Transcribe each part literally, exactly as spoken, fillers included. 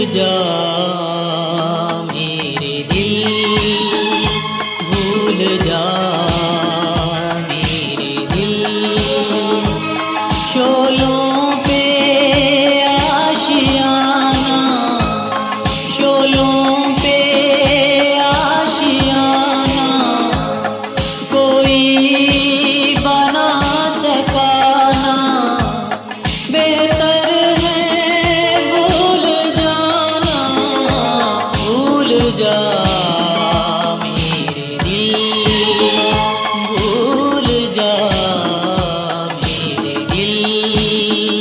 जा मेरे दिल, भूल जा मेरे दिल। शोलों पे आशियाना, शोलों पे आशियाना कोई बना सकाना। बेहतर है भूल जाना, भूल जा मेरे दिल, भूल जा मेरे दिल।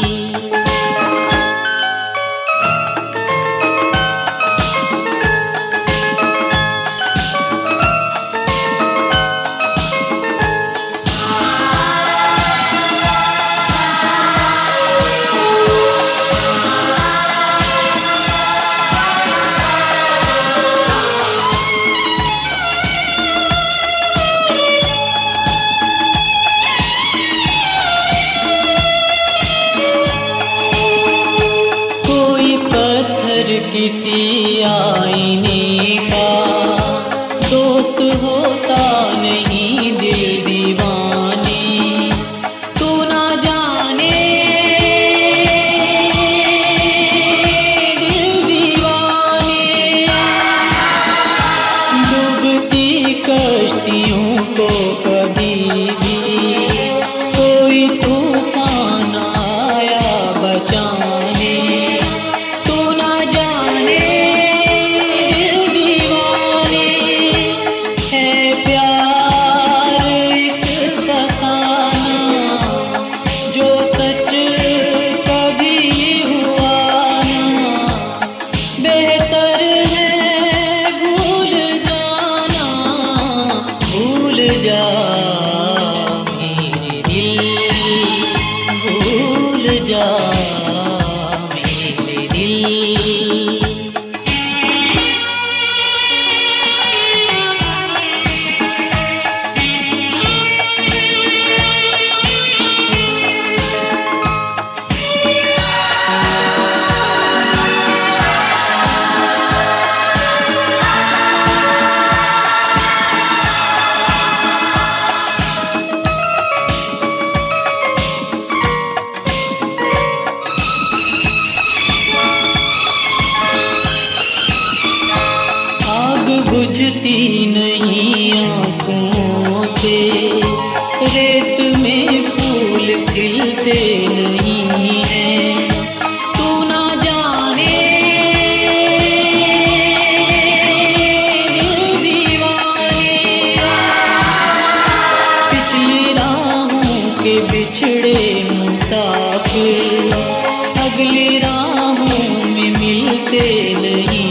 किसी आईने का दोस्त होता नहीं दिल दीवाने। तू ना जाने दिल दीवाने, डूबती कश्तियों को कभी भी कोई तूफान आया बचाने। जा मेरे दिल। बुझती नहीं आंसुओं से, रेत में फूल खिलते नहीं हैं। तू ना जाने दिल दीवाने, पिछली राहों के बिछड़े मुसाफिर अगली राहों में मिलते नहीं।